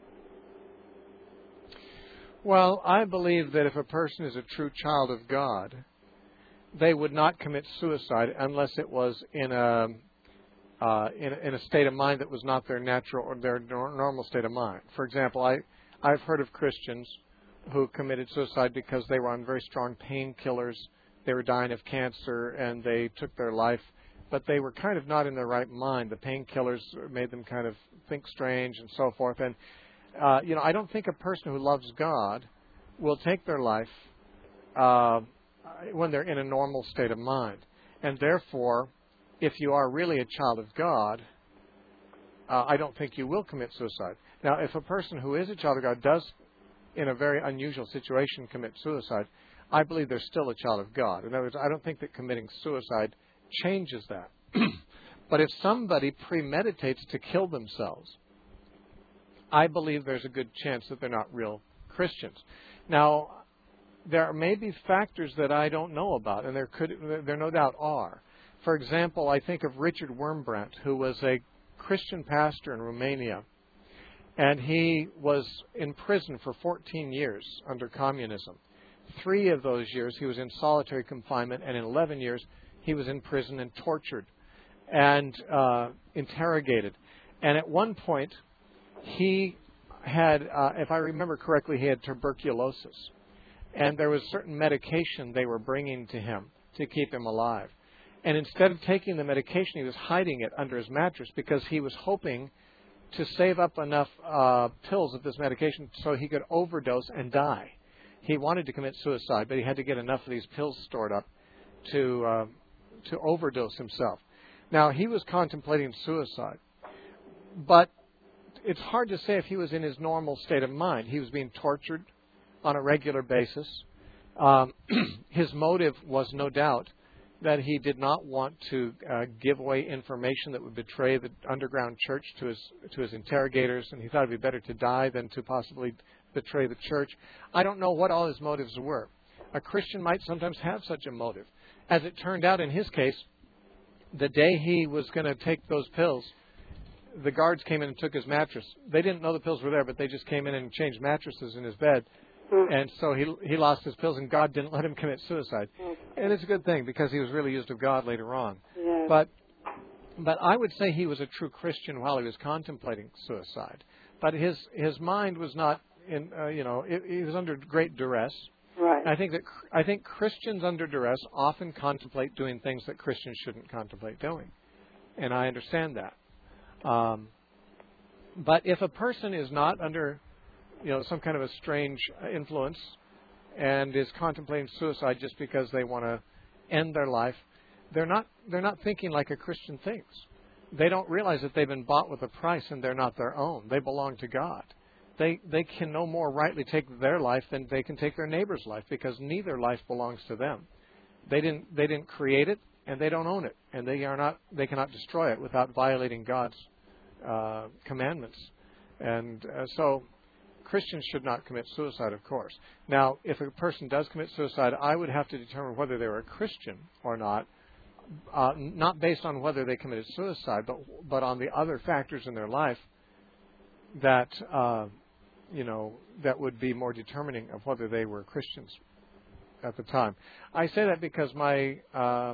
Well, I believe that if a person is a true child of God, they would not commit suicide unless it was in a uh, in, in a state of mind that was not their natural or their normal state of mind. For example, I I've heard of Christians who committed suicide because they were on very strong painkillers. They were dying of cancer and they took their life, but they were kind of not in their right mind. The painkillers made them kind of think strange and so forth. And Uh, you know, I don't think a person who loves God will take their life uh, when they're in a normal state of mind. And therefore, if you are really a child of God, uh, I don't think you will commit suicide. Now, if a person who is a child of God does, in a very unusual situation, commit suicide, I believe they're still a child of God. In other words, I don't think that committing suicide changes that. But if somebody premeditates to kill themselves, I believe there's a good chance that they're not real Christians. Now, there may be factors that I don't know about, and there could, there no doubt are. For example, I think of Richard Wurmbrand, who was a Christian pastor in Romania, and he was in prison for fourteen years under communism. Three of those years he was in solitary confinement, and in eleven years he was in prison and tortured and uh, interrogated. And at one point, he had, uh, if I remember correctly, he had tuberculosis. And there was certain medication they were bringing to him to keep him alive. And instead of taking the medication, he was hiding it under his mattress because he was hoping to save up enough uh, pills of this medication so he could overdose and die. He wanted to commit suicide, but he had to get enough of these pills stored up to uh, to overdose himself. Now, he was contemplating suicide, but it's hard to say if he was in his normal state of mind. He was being tortured on a regular basis. Um, his motive was no doubt that he did not want to uh, give away information that would betray the underground church to his to his interrogators, and he thought it would be better to die than to possibly betray the church. I don't know what all his motives were. A Christian might sometimes have such a motive. As it turned out in his case, the day he was going to take those pills, the guards came in and took his mattress. They didn't know the pills were there, but they just came in and changed mattresses in his bed. Mm. And so he he lost his pills, and God didn't let him commit suicide. Okay. And it's a good thing because he was really used of God later on. Yes. But but I would say he was a true Christian while he was contemplating suicide. But his his mind was not in uh, you know it, he was under great duress. Right. I think that I think Christians under duress often contemplate doing things that Christians shouldn't contemplate doing, and I understand that. Um, but if a person is not under, you know, some kind of a strange influence and is contemplating suicide just because they want to end their life, they're not they're not thinking like a Christian thinks. They don't realize that they've been bought with a price and they're not their own. They belong to God. They they can no more rightly take their life than they can take their neighbor's life because neither life belongs to them. They didn't they didn't create it, and they don't own it, and they are not they cannot destroy it without violating God's uh, commandments. And uh, so Christians should not commit suicide, of course. Now, if a person does commit suicide, I would have to determine whether they were a Christian or not, uh, not based on whether they committed suicide, but but on the other factors in their life that uh, you know that would be more determining of whether they were Christians at the time. I say that because my uh,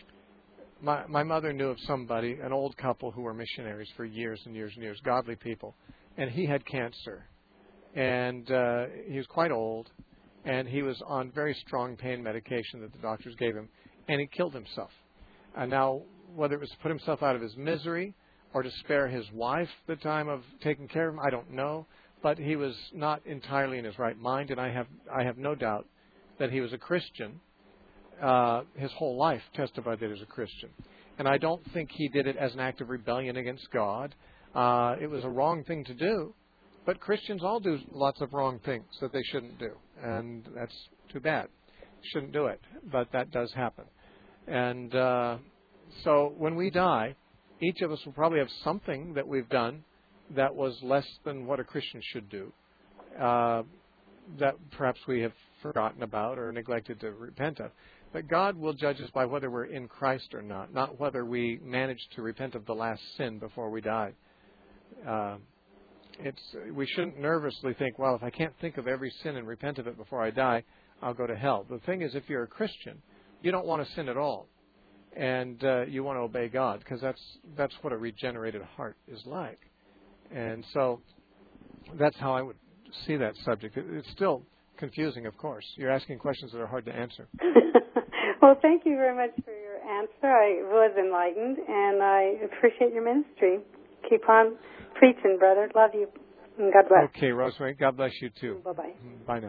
my my mother knew of somebody, an old couple who were missionaries for years and years and years, godly people, and he had cancer, and uh, he was quite old, and he was on very strong pain medication that the doctors gave him, and he killed himself. And now, whether it was to put himself out of his misery or to spare his wife the time of taking care of him, I don't know. But he was not entirely in his right mind, and I have I have no doubt that he was a Christian. Uh, his whole life testified that he was a Christian. And I don't think he did it as an act of rebellion against God. Uh, it was a wrong thing to do. But Christians all do lots of wrong things that they shouldn't do. And that's too bad. Shouldn't do it. But that does happen. And uh, so when we die, each of us will probably have something that we've done that was less than what a Christian should do, uh, that perhaps we have forgotten about or neglected to repent of. But God will judge us by whether we're in Christ or not, not whether we managed to repent of the last sin before we died. Uh, it's we shouldn't nervously think, well, if I can't think of every sin and repent of it before I die, I'll go to hell. The thing is, if you're a Christian, you don't want to sin at all, and uh, you want to obey God, because that's that's what a regenerated heart is like. And so that's how I would see that subject. It, it's still confusing, of course. You're asking questions that are hard to answer. Well, thank you very much for your answer. I was enlightened, and I appreciate your ministry. Keep on preaching, brother. Love you, and God bless. Okay, Rosemary. God bless you, too. Bye-bye. Bye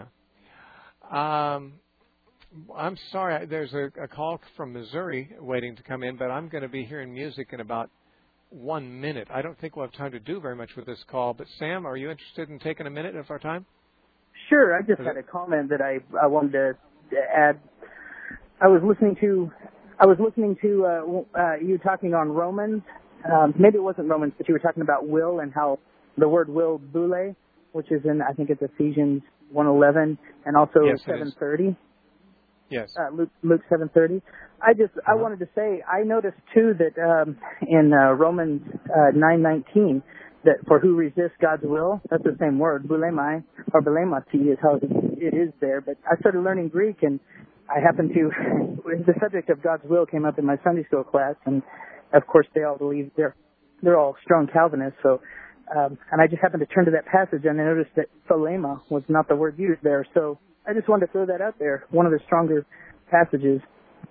now. Um, I'm sorry. There's a, a call from Missouri waiting to come in, but I'm going to be hearing music in about one minute. I don't think we'll have time to do very much with this call, but Sam, are you interested in taking a minute of our time? Sure. I just had a comment that I, I wanted to add. I was listening to I was listening to uh, uh, you talking on Romans. Um, maybe it wasn't Romans, but you were talking about will and how the word will, boule, which is in, I think it's Ephesians one eleven, and also yes, seven thirty. Yes. Uh, Luke, Luke seven thirty. I just uh-huh. I wanted to say I noticed too that um, in uh, Romans uh, nine nineteen that for who resists God's will, that's the same word, boulemai or boulemati is how it is there. But I started learning Greek, and I happened to the subject of God's will came up in my Sunday school class, and of course they all believe they're they're all strong Calvinists. So um, and I just happened to turn to that passage, and I noticed that philema was not the word used there. So I just wanted to throw that out there. One of the stronger passages.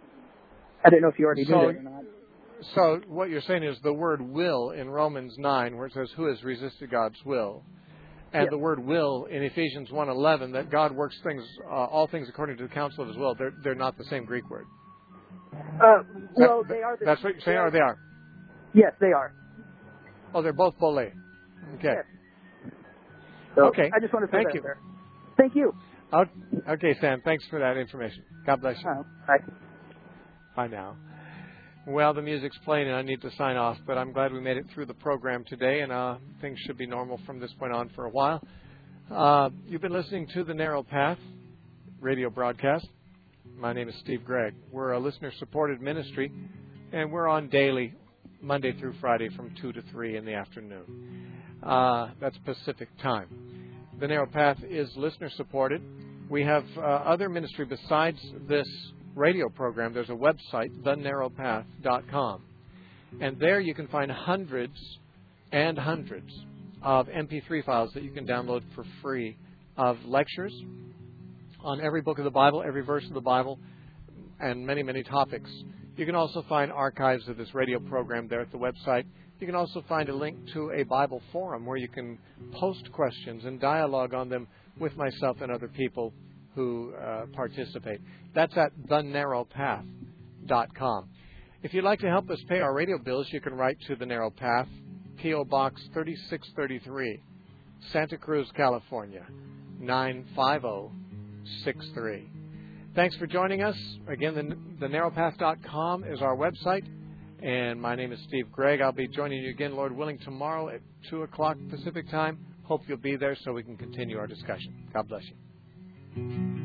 I didn't know if you already so, knew that or not. So what you're saying is the word will in Romans nine, where it says, who has resisted God's will? And yep. the word will in Ephesians one eleven, that God works things, uh, all things according to the counsel of his will. They're, they're not the same Greek word. Uh, well, that, they are. The, that's what you're saying, or they are? Yes, they are. Oh, they're both bole. Okay. Yes. So okay. I just want to say Thank that you. there. Thank you. Okay, Sam. Thanks for that information. God bless you. Uh, bye. Bye now. Well, the music's playing and I need to sign off, but I'm glad we made it through the program today, and uh, things should be normal from this point on for a while. Uh, you've been listening to the Narrow Path radio broadcast. My name is Steve Gregg. We're a listener-supported ministry, and we're on daily, Monday through Friday from two to three in the afternoon. Uh, that's Pacific time. The Narrow Path is listener-supported. We have uh, other ministry besides this radio program. There's a website, the narrow path dot com. And there you can find hundreds and hundreds of M P three files that you can download for free of lectures on every book of the Bible, every verse of the Bible, and many, many topics. You can also find archives of this radio program there at the website. You can also find a link to a Bible forum where you can post questions and dialogue on them with myself and other people who uh, participate. That's at the narrow path dot com. If you'd like to help us pay our radio bills, you can write to The Narrow Path, P O Box thirty-six thirty-three, Santa Cruz, California, nine five zero six three. Thanks for joining us. Again, the, the narrow path dot com is our website. And my name is Steve Gregg. I'll be joining you again, Lord willing, tomorrow at two o'clock Pacific time. Hope you'll be there so we can continue our discussion. God bless you.